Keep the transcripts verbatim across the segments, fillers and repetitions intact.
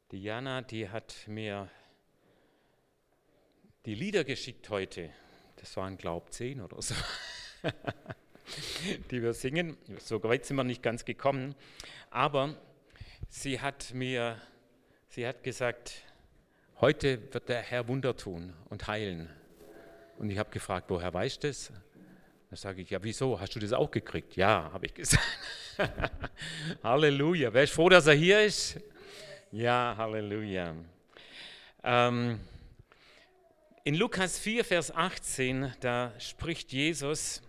Die Jana, die hat mir die Lieder geschickt heute. Das waren, glaube ich, zehn oder so, die wir singen. So weit sind wir nicht ganz gekommen. Aber sie hat mir, sie hat gesagt, heute wird der Herr Wunder tun und heilen. Und ich habe gefragt, woher weißt du das? Da sage ich, ja, wieso? Hast du das auch gekriegt? Ja, habe ich gesagt. Halleluja. Wer ist froh, dass er hier ist? Ja, Halleluja. Ähm, in Lukas vier, Vers achtzehn, da spricht Jesus,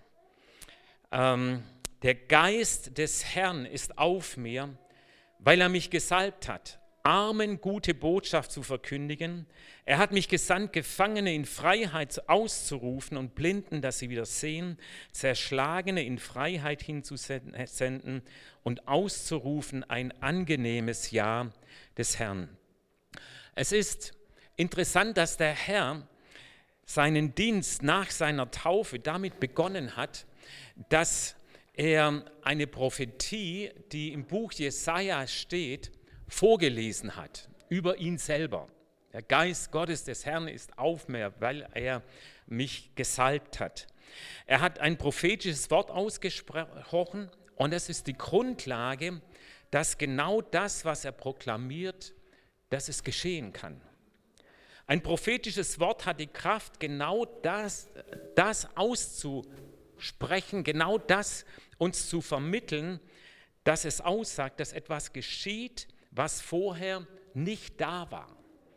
ähm, der Geist des Herrn ist auf mir, weil er mich gesalbt hat, Armen gute Botschaft zu verkündigen. Er hat mich gesandt, Gefangene in Freiheit auszurufen und Blinden, dass sie wieder sehen, Zerschlagene in Freiheit hinzusenden und auszurufen ein angenehmes Jahr des Herrn. Es ist interessant, dass der Herr seinen Dienst nach seiner Taufe damit begonnen hat, dass er eine Prophetie, die im Buch Jesaja steht, vorgelesen hat über ihn selber. Der Geist Gottes des Herrn ist auf mir, weil er mich gesalbt hat. Er hat ein prophetisches Wort ausgesprochen und das ist die Grundlage, dass genau das, was er proklamiert, dass es geschehen kann. Ein prophetisches Wort hat die Kraft, genau das, das auszusprechen, genau das uns zu vermitteln, dass es aussagt, dass etwas geschieht, was vorher nicht da war.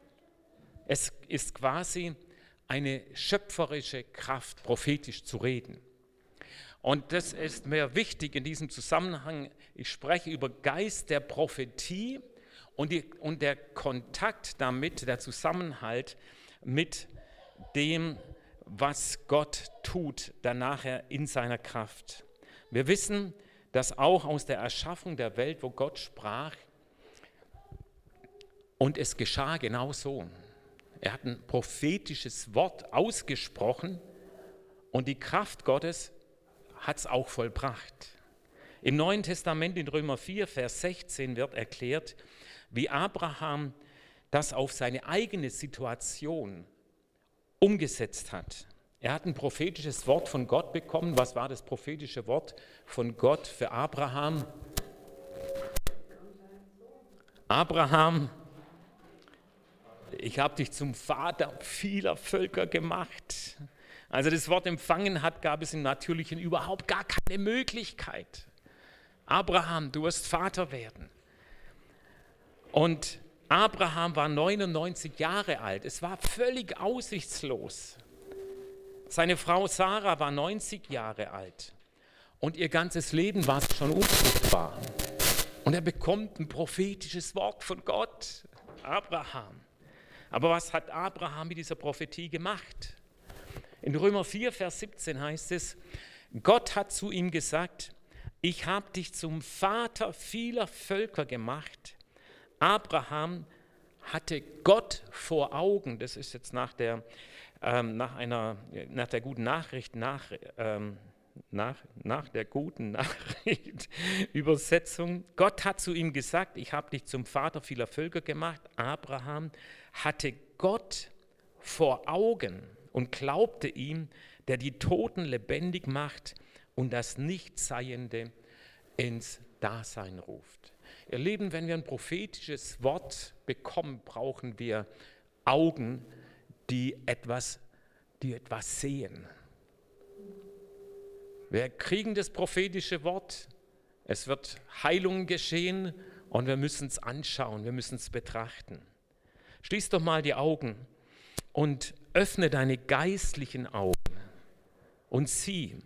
Es ist quasi eine schöpferische Kraft, prophetisch zu reden. Und das ist mir wichtig in diesem Zusammenhang. Ich spreche über Geist der Prophetie und, die, und der Kontakt damit, der Zusammenhalt mit dem, was Gott tut, dann nachher in seiner Kraft. Wir wissen, dass auch aus der Erschaffung der Welt, wo Gott sprach, und es geschah genau so. Er hat ein prophetisches Wort ausgesprochen und die Kraft Gottes hat es auch vollbracht. Im Neuen Testament in Römer vier, Vers sechzehn wird erklärt, wie Abraham das auf seine eigene Situation umgesetzt hat. Er hat ein prophetisches Wort von Gott bekommen. Was war das prophetische Wort von Gott für Abraham? Abraham, ich habe dich zum Vater vieler Völker gemacht. Als er das Wort empfangen hat, gab es im Natürlichen überhaupt gar keine Möglichkeit. Abraham, du wirst Vater werden. Und Abraham war neunundneunzig Jahre alt. Es war völlig aussichtslos. Seine Frau Sarah war neunzig Jahre alt. Und ihr ganzes Leben war schon unfruchtbar. Und er bekommt ein prophetisches Wort von Gott, Abraham. Aber was hat Abraham mit dieser Prophetie gemacht? In Römer vier, Vers siebzehn heißt es, Gott hat zu ihm gesagt, ich habe dich zum Vater vieler Völker gemacht. Abraham hatte Gott vor Augen, das ist jetzt nach der, ähm, nach einer, nach der guten Nachricht, nach, ähm, nach, nach der guten Nachricht, Übersetzung. Gott hat zu ihm gesagt, ich habe dich zum Vater vieler Völker gemacht. Abraham hatte Gott vor Augen und glaubte ihm, der die Toten lebendig macht und das Nichtseiende ins Dasein ruft. Ihr Lieben, wenn wir ein prophetisches Wort bekommen, brauchen wir Augen, die etwas, die etwas sehen. Wir kriegen das prophetische Wort, es wird Heilung geschehen und wir müssen es anschauen, wir müssen es betrachten. Schließ doch mal die Augen und öffne deine geistlichen Augen und sieh,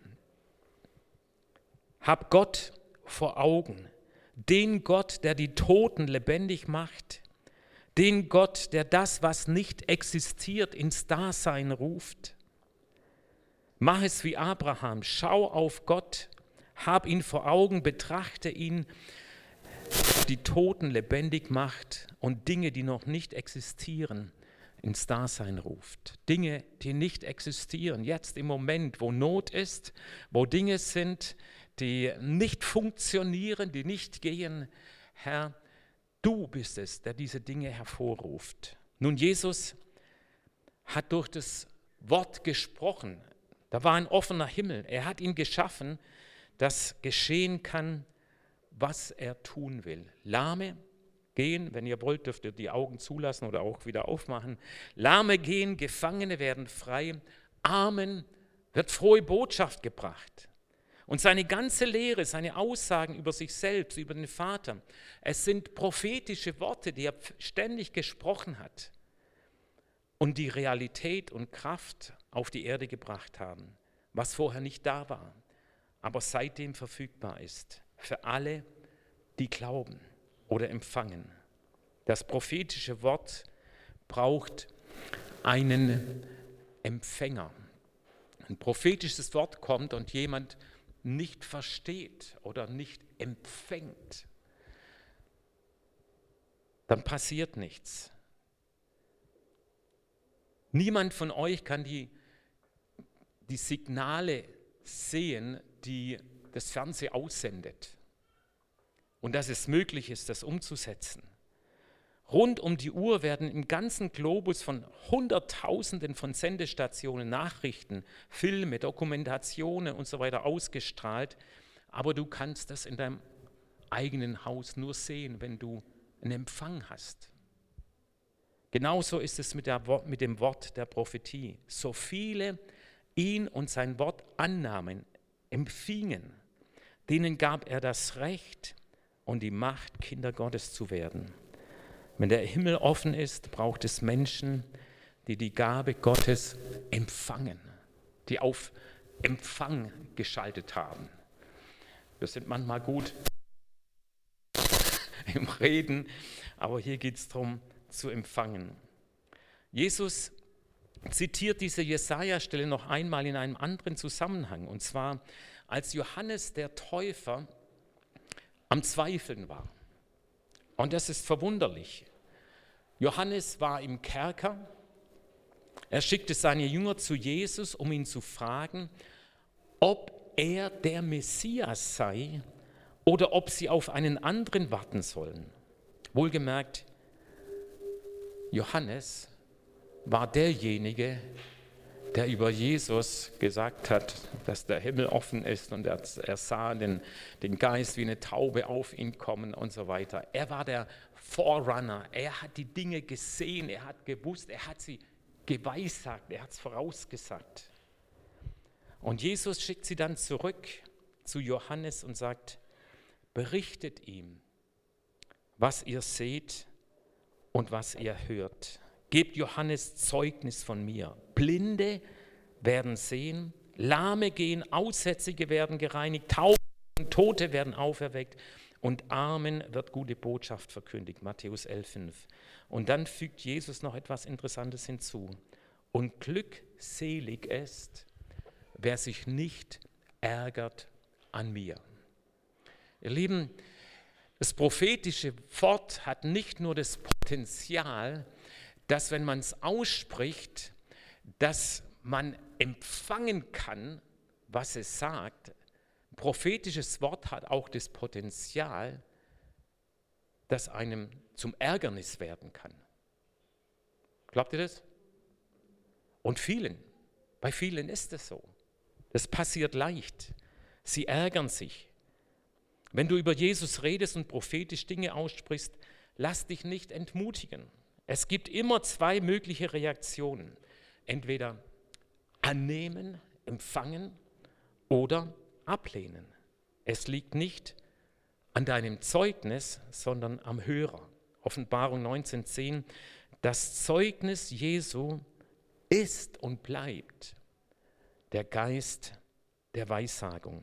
hab Gott vor Augen, den Gott, der die Toten lebendig macht, den Gott, der das, was nicht existiert, ins Dasein ruft. Mach es wie Abraham, schau auf Gott, hab ihn vor Augen, betrachte ihn, die Toten lebendig macht und Dinge, die noch nicht existieren, ins Dasein ruft. Dinge, die nicht existieren, jetzt im Moment, wo Not ist, wo Dinge sind, die nicht funktionieren, die nicht gehen. Herr, Du bist es, der diese Dinge hervorruft. Nun, Jesus hat durch das Wort gesprochen. Da war ein offener Himmel. Er hat ihn geschaffen, dass geschehen kann, was er tun will. Lahme gehen, wenn ihr wollt, dürft ihr die Augen zulassen oder auch wieder aufmachen. Lahme gehen, Gefangene werden frei, Armen wird frohe Botschaft gebracht. Und seine ganze Lehre, seine Aussagen über sich selbst, über den Vater, es sind prophetische Worte, die er ständig gesprochen hat und die Realität und Kraft auf die Erde gebracht haben, was vorher nicht da war, aber seitdem verfügbar ist für alle, die glauben oder empfangen. Das prophetische Wort braucht einen Empfänger. Ein prophetisches Wort kommt und jemand nicht versteht oder nicht empfängt, dann passiert nichts. Niemand von euch kann die, die Signale sehen, die das Fernsehen aussendet. Und dass es möglich ist, das umzusetzen. Rund um die Uhr werden im ganzen Globus von Hunderttausenden von Sendestationen Nachrichten, Filme, Dokumentationen und so weiter ausgestrahlt. Aber du kannst das in deinem eigenen Haus nur sehen, wenn du einen Empfang hast. Genauso ist es mit, der, mit dem Wort der Prophetie. So viele ihn und sein Wort annahmen, empfingen, denen gab er das Recht und die Macht, Kinder Gottes zu werden. Wenn der Himmel offen ist, braucht es Menschen, die die Gabe Gottes empfangen, die auf Empfang geschaltet haben. Wir sind manchmal gut im Reden, aber hier geht es darum, zu empfangen. Jesus zitiert diese Jesaja-Stelle noch einmal in einem anderen Zusammenhang, und zwar als Johannes der Täufer am Zweifeln war. Und das ist verwunderlich. Johannes war im Kerker. Er schickte seine Jünger zu Jesus, um ihn zu fragen, ob er der Messias sei oder ob sie auf einen anderen warten sollen. Wohlgemerkt, Johannes war derjenige, der über Jesus gesagt hat, dass der Himmel offen ist und er, er sah den, den Geist wie eine Taube auf ihn kommen und so weiter. Er war der Forerunner, er hat die Dinge gesehen, er hat gewusst, er hat sie geweissagt, er hat es vorausgesagt. Und Jesus schickt sie dann zurück zu Johannes und sagt, berichtet ihm, was ihr seht und was ihr hört. Gebt Johannes Zeugnis von mir. Blinde werden sehen, Lahme gehen, Aussätzige werden gereinigt, Taube und Tote werden auferweckt und Armen wird gute Botschaft verkündigt. Matthäus elf, fünf. Und dann fügt Jesus noch etwas Interessantes hinzu. Und glückselig ist, wer sich nicht ärgert an mir. Ihr Lieben, das prophetische Wort hat nicht nur das Potenzial, dass, wenn man es ausspricht, dass man empfangen kann, was es sagt. Ein prophetisches Wort hat auch das Potenzial, dass einem zum Ärgernis werden kann. Glaubt ihr das? Und vielen, bei vielen ist es so. Das passiert leicht. Sie ärgern sich. Wenn du über Jesus redest und prophetisch Dinge aussprichst, lass dich nicht entmutigen. Es gibt immer zwei mögliche Reaktionen. Entweder annehmen, empfangen oder ablehnen. Es liegt nicht an deinem Zeugnis, sondern am Hörer. Offenbarung neunzehn, zehn. Das Zeugnis Jesu ist und bleibt der Geist der Weissagung.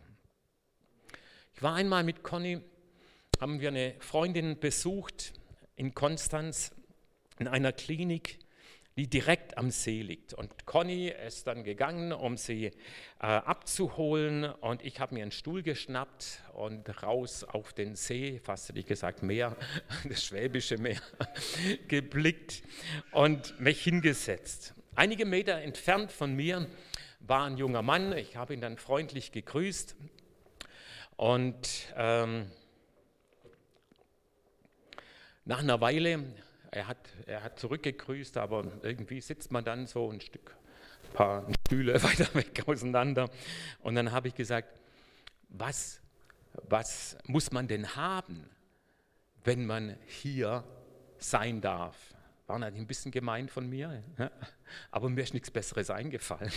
Ich war einmal mit Conny, haben wir eine Freundin besucht in Konstanz, in einer Klinik, die direkt am See liegt. Und Conny ist dann gegangen, um sie äh, abzuholen. Und ich habe mir einen Stuhl geschnappt und raus auf den See, fast hätte ich gesagt Meer, das Schwäbische Meer, geblickt und mich hingesetzt. Einige Meter entfernt von mir war ein junger Mann. Ich habe ihn dann freundlich gegrüßt. Und ähm, Nach einer Weile, er hat, er hat zurückgegrüßt, aber irgendwie sitzt man dann so ein Stück, ein paar Stühle weiter weg auseinander. Und dann habe ich gesagt, was, was muss man denn haben, wenn man hier sein darf? War natürlich ein bisschen gemein von mir, aber mir ist nichts Besseres eingefallen.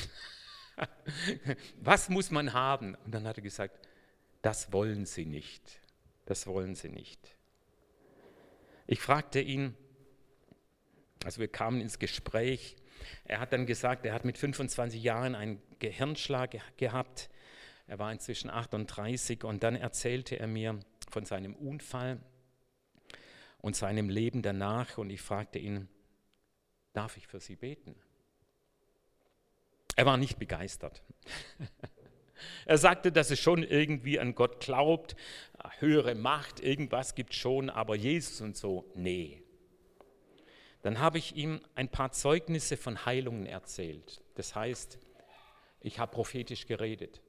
Was muss man haben? Und dann hat er gesagt, das wollen Sie nicht. Das wollen Sie nicht. Ich fragte ihn, also wir kamen ins Gespräch, er hat dann gesagt, er hat mit fünfundzwanzig Jahren einen Gehirnschlag gehabt, er war inzwischen achtunddreißig und dann erzählte er mir von seinem Unfall und seinem Leben danach und ich fragte ihn, darf ich für Sie beten? Er war nicht begeistert. Er sagte, dass es schon irgendwie an Gott glaubt, höhere Macht, irgendwas gibt schon, aber Jesus und so, nee. Dann habe ich ihm ein paar Zeugnisse von Heilungen erzählt. Das heißt, ich habe prophetisch geredet.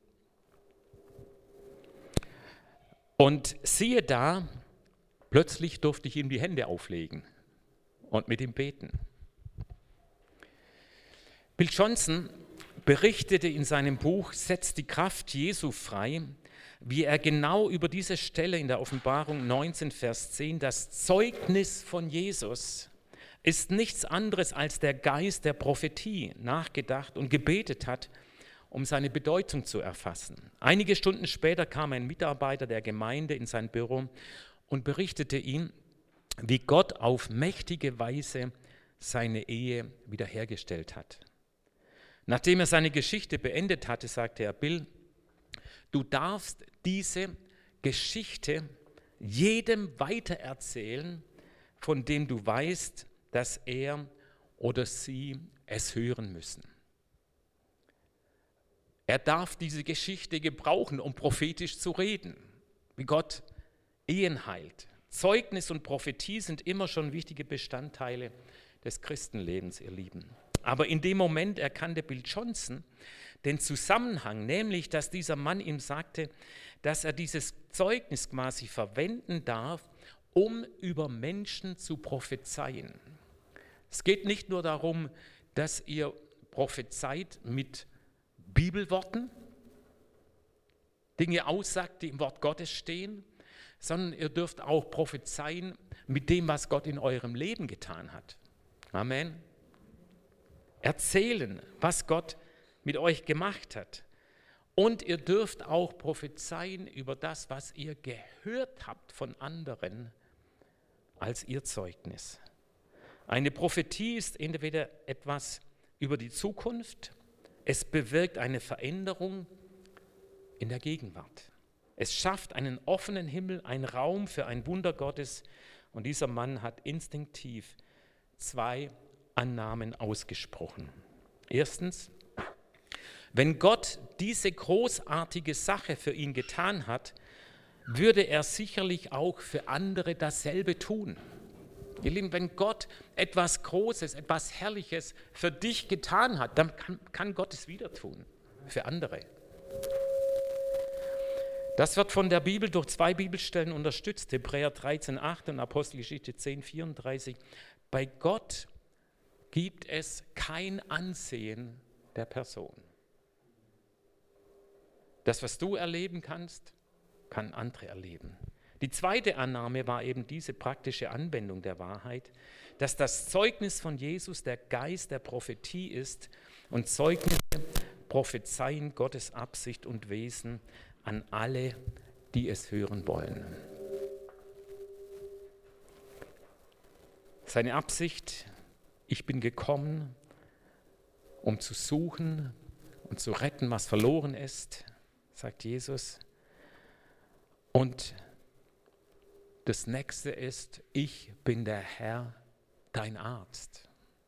Und siehe da, plötzlich durfte ich ihm die Hände auflegen und mit ihm beten. Bill Johnson berichtete in seinem Buch Setzt die Kraft Jesu frei, wie er genau über diese Stelle in der Offenbarung neunzehn, Vers zehn, das Zeugnis von Jesus ist nichts anderes als der Geist der Prophetie, nachgedacht und gebetet hat, um seine Bedeutung zu erfassen. Einige Stunden später kam ein Mitarbeiter der Gemeinde in sein Büro und berichtete ihm, wie Gott auf mächtige Weise seine Ehe wiederhergestellt hat. Nachdem er seine Geschichte beendet hatte, sagte er, Bill, du darfst diese Geschichte jedem weitererzählen, von dem du weißt, dass er oder sie es hören müssen. Er darf diese Geschichte gebrauchen, um prophetisch zu reden, wie Gott Ehen heilt. Zeugnis und Prophetie sind immer schon wichtige Bestandteile des Christenlebens, ihr Lieben. Aber in dem Moment erkannte Bill Johnson den Zusammenhang, nämlich, dass dieser Mann ihm sagte, dass er dieses Zeugnis quasi verwenden darf, um über Menschen zu prophezeien. Es geht nicht nur darum, dass ihr prophezeit mit Bibelworten, Dinge aussagt, die im Wort Gottes stehen, sondern ihr dürft auch prophezeien mit dem, was Gott in eurem Leben getan hat. Amen. Erzählen, was Gott mit euch gemacht hat. Und ihr dürft auch prophezeien über das, was ihr gehört habt von anderen als ihr Zeugnis. Eine Prophetie ist entweder etwas über die Zukunft, es bewirkt eine Veränderung in der Gegenwart. Es schafft einen offenen Himmel, einen Raum für ein Wunder Gottes. Und dieser Mann hat instinktiv zwei Annahmen ausgesprochen. Erstens, wenn Gott diese großartige Sache für ihn getan hat, würde er sicherlich auch für andere dasselbe tun. Ihr Lieben, wenn Gott etwas Großes, etwas Herrliches für dich getan hat, dann kann, kann Gott es wieder tun, für andere. Das wird von der Bibel durch zwei Bibelstellen unterstützt, Hebräer dreizehn acht und Apostelgeschichte zehn vierunddreißig. Bei Gott gibt es kein Ansehen der Person. Das, was du erleben kannst, kann andere erleben. Die zweite Annahme war eben diese praktische Anwendung der Wahrheit, dass das Zeugnis von Jesus der Geist der Prophetie ist und Zeugnisse prophezeien Gottes Absicht und Wesen an alle, die es hören wollen. Seine Absicht, ich bin gekommen, um zu suchen und zu retten, was verloren ist, sagt Jesus. Und das nächste ist, ich bin der Herr, dein Arzt.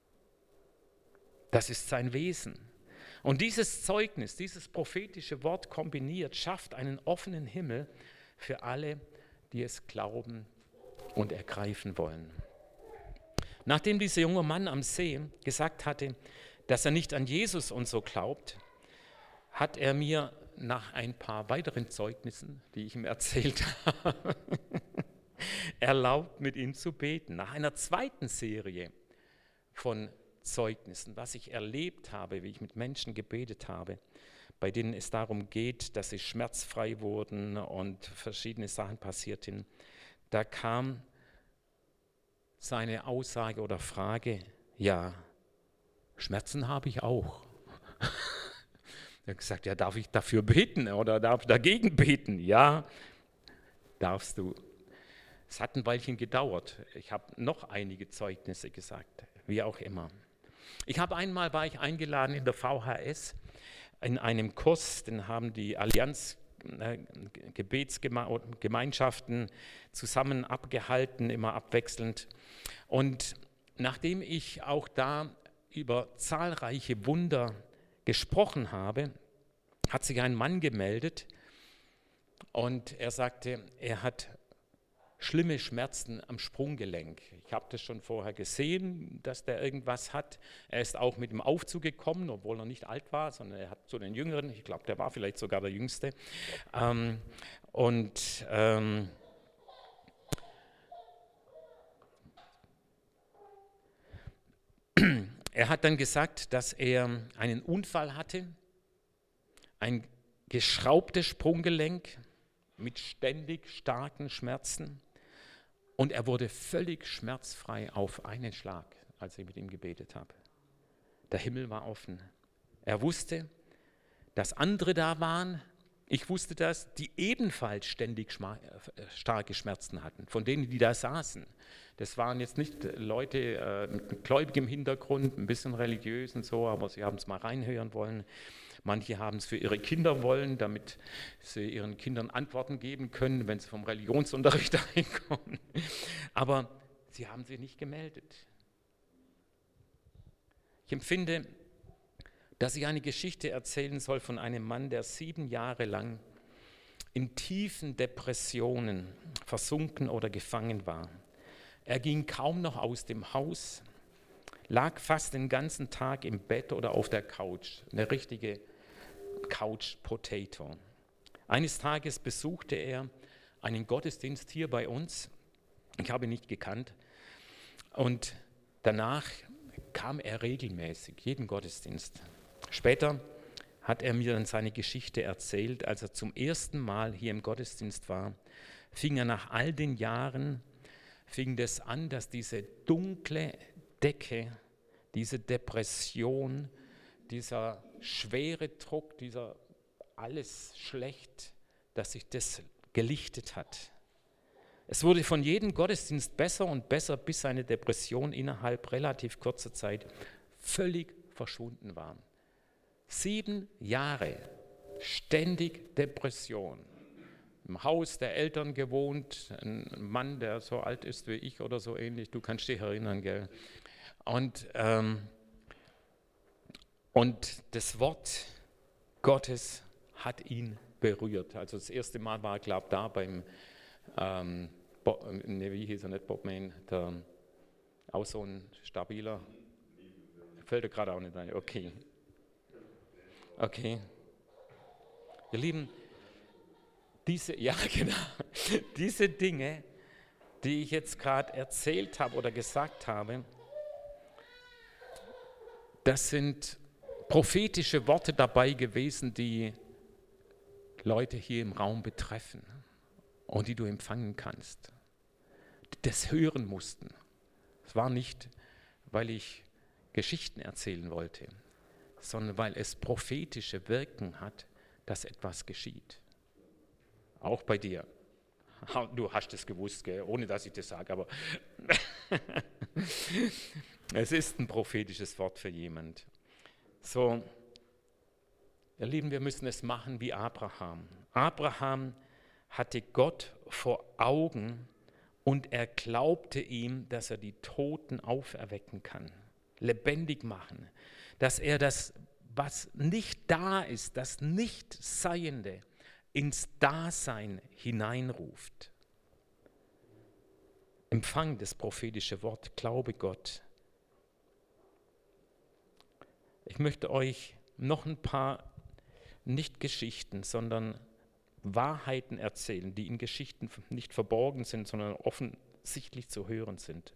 Das ist sein Wesen. Und dieses Zeugnis, dieses prophetische Wort kombiniert, schafft einen offenen Himmel für alle, die es glauben und ergreifen wollen. Nachdem dieser junge Mann am See gesagt hatte, dass er nicht an Jesus und so glaubt, hat er mir nach ein paar weiteren Zeugnissen, die ich ihm erzählt habe, erlaubt, mit ihm zu beten. Nach einer zweiten Serie von Zeugnissen, was ich erlebt habe, wie ich mit Menschen gebetet habe, bei denen es darum geht, dass sie schmerzfrei wurden und verschiedene Sachen passierten, da kam seine Aussage oder Frage, ja, Schmerzen habe ich auch. Er hat gesagt, ja, darf ich dafür beten oder darf ich dagegen beten? Ja, darfst du. Es hat ein Weilchen gedauert. Ich habe noch einige Zeugnisse gesagt, wie auch immer. Ich habe einmal, war ich eingeladen in der V H S, in einem Kurs, den haben die Allianz äh, Gebetsgemeinschaften zusammen abgehalten, immer abwechselnd. Und nachdem ich auch da über zahlreiche Wunder gesprochen habe, hat sich ein Mann gemeldet und er sagte, er hat schlimme Schmerzen am Sprunggelenk. Ich habe das schon vorher gesehen, dass der irgendwas hat. Er ist auch mit dem Aufzug gekommen, obwohl er nicht alt war, sondern er hat zu den Jüngeren, ich glaube, der war vielleicht sogar der Jüngste. Ähm, und ähm, er hat dann gesagt, dass er einen Unfall hatte, ein geschraubtes Sprunggelenk mit ständig starken Schmerzen. Und er wurde völlig schmerzfrei auf einen Schlag, als ich mit ihm gebetet habe. Der Himmel war offen. Er wusste, dass andere da waren, ich wusste das, die ebenfalls ständig starke Schmerzen hatten, von denen, die da saßen. Das waren jetzt nicht Leute äh, mit gläubigem Hintergrund, ein bisschen religiös und so, aber sie haben es mal reinhören wollen. Manche haben es für ihre Kinder wollen, damit sie ihren Kindern Antworten geben können, wenn sie vom Religionsunterricht reinkommen. Aber sie haben sich nicht gemeldet. Ich empfinde, dass ich eine Geschichte erzählen soll von einem Mann, der sieben Jahre lang in tiefen Depressionen versunken oder gefangen war. Er ging kaum noch aus dem Haus, lag fast den ganzen Tag im Bett oder auf der Couch, eine richtige Couch Potato. Eines Tages besuchte er einen Gottesdienst hier bei uns. Ich habe ihn nicht gekannt. Und danach kam er regelmäßig, jeden Gottesdienst. Später hat er mir dann seine Geschichte erzählt. Als er zum ersten Mal hier im Gottesdienst war, fing er nach all den Jahren, fing das an, dass diese dunkle Decke, diese Depression, dieser schwere Druck, dieser alles schlecht, dass sich das gelichtet hat. Es wurde von jedem Gottesdienst besser und besser, bis seine Depression innerhalb relativ kurzer Zeit völlig verschwunden war. Sieben Jahre ständig Depression. Im Haus der Eltern gewohnt, ein Mann, der so alt ist wie ich oder so ähnlich, du kannst dich erinnern, gell? Und, ähm, und das Wort Gottes hat ihn berührt. Also das erste Mal war er, glaube ich, da beim, ähm, Bo, ne, wie hieß er nicht, Bob Main, der, auch so ein stabiler, fällt er gerade auch nicht ein, okay. Okay. Ihr Lieben, diese, ja genau, diese Dinge, die ich jetzt gerade erzählt habe oder gesagt habe, das sind prophetische Worte dabei gewesen, die Leute hier im Raum betreffen und die du empfangen kannst, die das hören mussten. Es war nicht, weil ich Geschichten erzählen wollte, sondern weil es prophetische Wirken hat, dass etwas geschieht. Auch bei dir. Du hast es gewusst, gell? Ohne dass ich das sage, aber es ist ein prophetisches Wort für jemand. So, ihr Lieben, wir müssen es machen wie Abraham. Abraham hatte Gott vor Augen und er glaubte ihm, dass er die Toten auferwecken kann, lebendig machen, dass er das, was nicht da ist, das Nichtseiende, ins Dasein hineinruft. Empfang das prophetische Wort, glaube Gott. Ich möchte euch noch ein paar, nicht Geschichten, sondern Wahrheiten erzählen, die in Geschichten nicht verborgen sind, sondern offen sichtlich zu hören sind.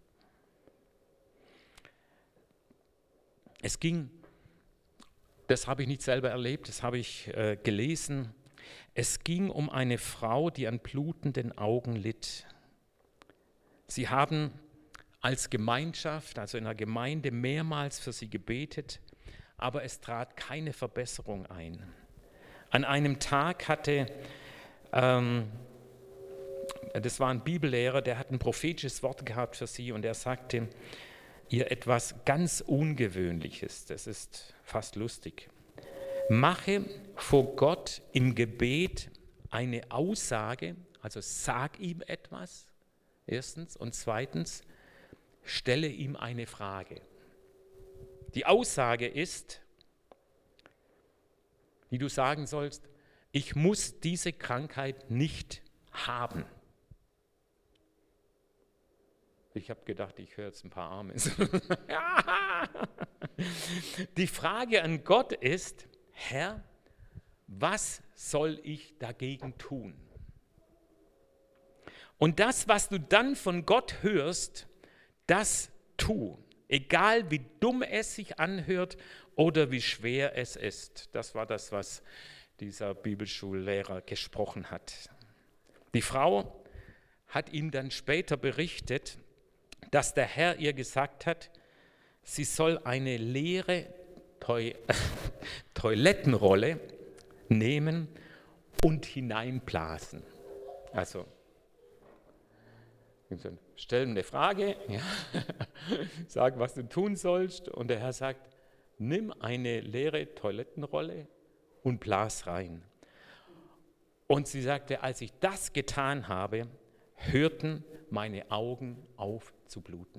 Es ging, das habe ich nicht selber erlebt, das habe ich äh, gelesen, es ging um eine Frau, die an blutenden Augen litt. Sie haben als Gemeinschaft, also in der Gemeinde, mehrmals für sie gebetet, aber es trat keine Verbesserung ein. An einem Tag hatte, ähm, das war ein Bibellehrer, der hat ein prophetisches Wort gehabt für sie und er sagte ihr etwas ganz Ungewöhnliches, das ist fast lustig. Mache vor Gott im Gebet eine Aussage, also sag ihm etwas, erstens, und zweitens, stelle ihm eine Frage. Die Aussage ist, die du sagen sollst, ich muss diese Krankheit nicht haben. Ich habe gedacht, ich höre jetzt ein paar Amen. Die Frage an Gott ist, Herr, was soll ich dagegen tun? Und das, was du dann von Gott hörst, das tu. Egal wie dumm es sich anhört oder wie schwer es ist. Das war das, was dieser Bibelschullehrer gesprochen hat. Die Frau hat ihm dann später berichtet, dass der Herr ihr gesagt hat, sie soll eine leere Toi- Toilettenrolle nehmen und hineinblasen. Also, stell eine Frage, ja, sag, was du tun sollst, und der Herr sagt, nimm eine leere Toilettenrolle und blas rein. Und sie sagte, als ich das getan habe, hörten meine Augen auf zu bluten.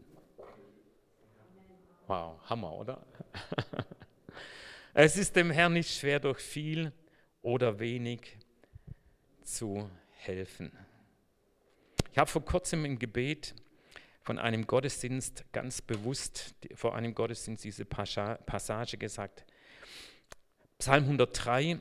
Wow, Hammer, oder? Es ist dem Herrn nicht schwer, durch viel oder wenig zu helfen. Ich habe vor kurzem im Gebet von einem Gottesdienst ganz bewusst vor einem Gottesdienst diese Passage gesagt. Psalm hundertdrei.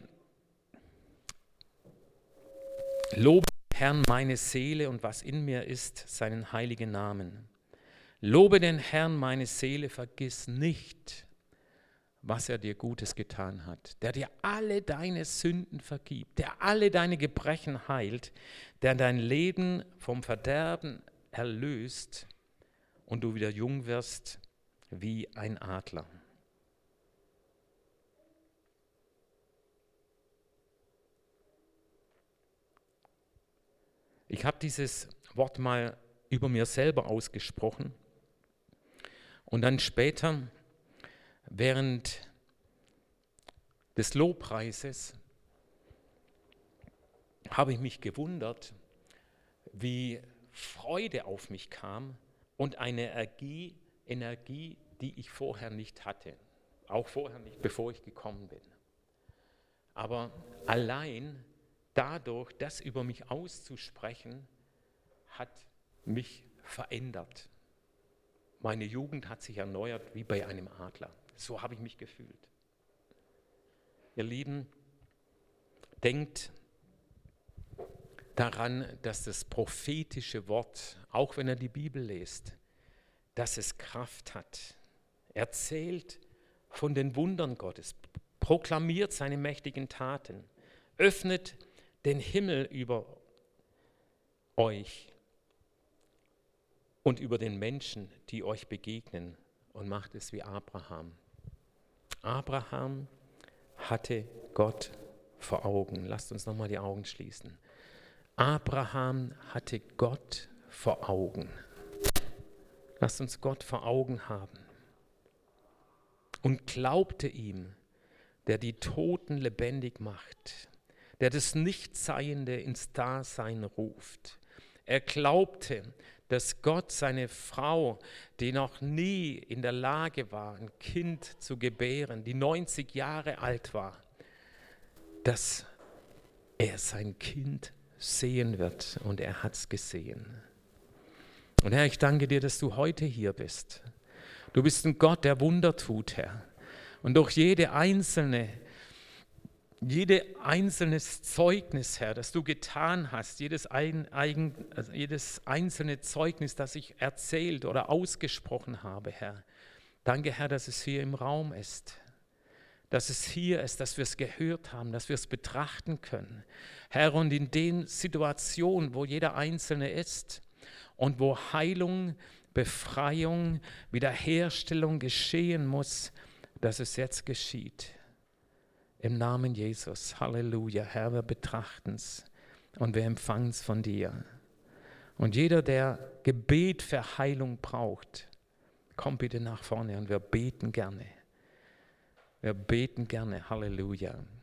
Lobe den Herrn meine Seele und was in mir ist, seinen heiligen Namen. Lobe den Herrn meine Seele, vergiss nicht, was er dir Gutes getan hat, der dir alle deine Sünden vergibt, der alle deine Gebrechen heilt, der dein Leben vom Verderben erlöst und du wieder jung wirst wie ein Adler. Ich habe dieses Wort mal über mir selber ausgesprochen und dann später während des Lobpreises habe ich mich gewundert, wie Freude auf mich kam und eine Energie, Energie, die ich vorher nicht hatte. Auch vorher nicht, bevor ich gekommen bin. Aber allein dadurch, das über mich auszusprechen, hat mich verändert. Meine Jugend hat sich erneuert wie bei einem Adler. So habe ich mich gefühlt. Ihr Lieben, denkt daran, dass das prophetische Wort, auch wenn ihr die Bibel lest, dass es Kraft hat. Erzählt von den Wundern Gottes, proklamiert seine mächtigen Taten, öffnet den Himmel über euch und über den Menschen, die euch begegnen, und macht es wie Abraham. Abraham hatte Gott vor Augen. Lasst uns nochmal die Augen schließen. Abraham hatte Gott vor Augen. Lasst uns Gott vor Augen haben. Und glaubte ihm, der die Toten lebendig macht, der das Nichtseiende ins Dasein ruft. Er glaubte, dass Gott seine Frau, die noch nie in der Lage war, ein Kind zu gebären, die neunzig Jahre alt war, dass er sein Kind sehen wird, und er hat es gesehen. Und Herr, ich danke dir, dass du heute hier bist. Du bist ein Gott, der Wunder tut, Herr. Und durch jede einzelne Jede einzelnes Zeugnis, Herr, das du getan hast, jedes, ein, eigen, also jedes einzelne Zeugnis, das ich erzählt oder ausgesprochen habe, Herr. Danke, Herr, dass es hier im Raum ist, dass es hier ist, dass wir es gehört haben, dass wir es betrachten können. Herr, und in den Situationen, wo jeder Einzelne ist und wo Heilung, Befreiung, Wiederherstellung geschehen muss, dass es jetzt geschieht. Im Namen Jesus, Halleluja, Herr, wir betrachten es und wir empfangen es von dir. Und jeder, der Gebet für Heilung braucht, komm bitte nach vorne und wir beten gerne. Wir beten gerne, Halleluja.